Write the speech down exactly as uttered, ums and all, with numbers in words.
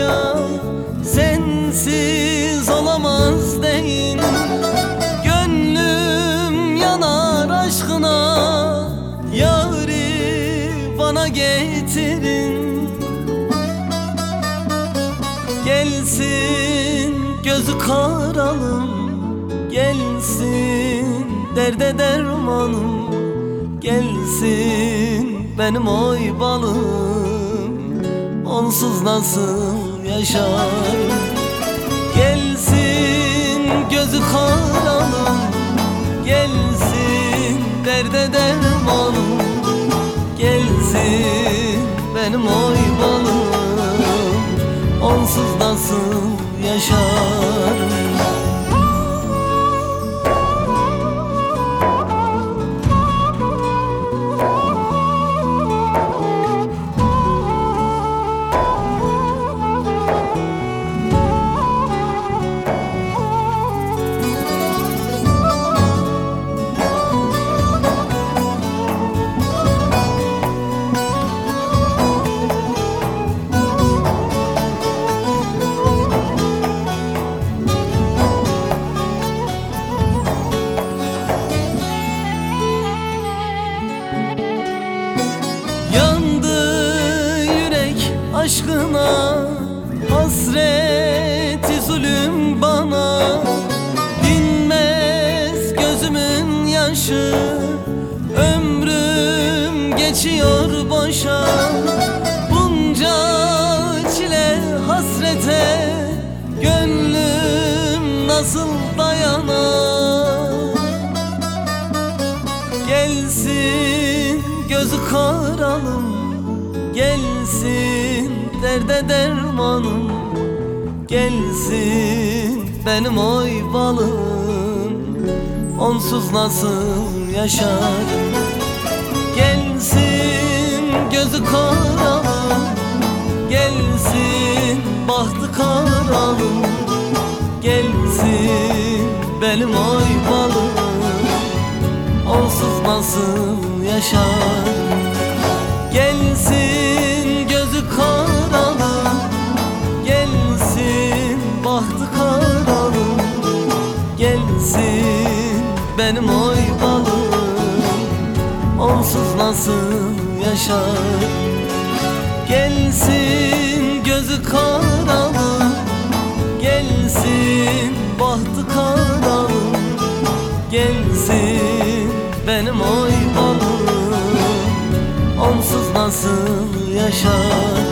dünya sensiz olamaz deyin. Gönlüm yanar aşkına, yâri bana getirin. Gelsin gözü karalım, gelsin derde dermanım, gelsin benim oy balım, onsuz nasıl yaşarım. Gelsin gözü karalım, gelsin derde dermanım, gelsin benim oy balım, onsuz nasıl yaşarım. Aşkına hasreti zulüm bana, dinmez gözümün yaşı, ömrüm geçiyor boşa. Bunca çile hasrete gönlüm nasıl dayanar? Gelsin gözü karalım, gelsin derde dermanım, gelsin benim oy balım, onsuz nasıl yaşarım. Gelsin gözü karalım, gelsin bahtı karalım, gelsin benim oy balım, onsuz nasıl yaşarım. Gelsin gözü karalım, gelsin bahtı karalım, gelsin benim oy balım, onsuz nasıl yaşarım. Gelsin gözü karalım, gelsin bahtı karalım, gelsin benim oy balım, onsuz nasıl yaşar?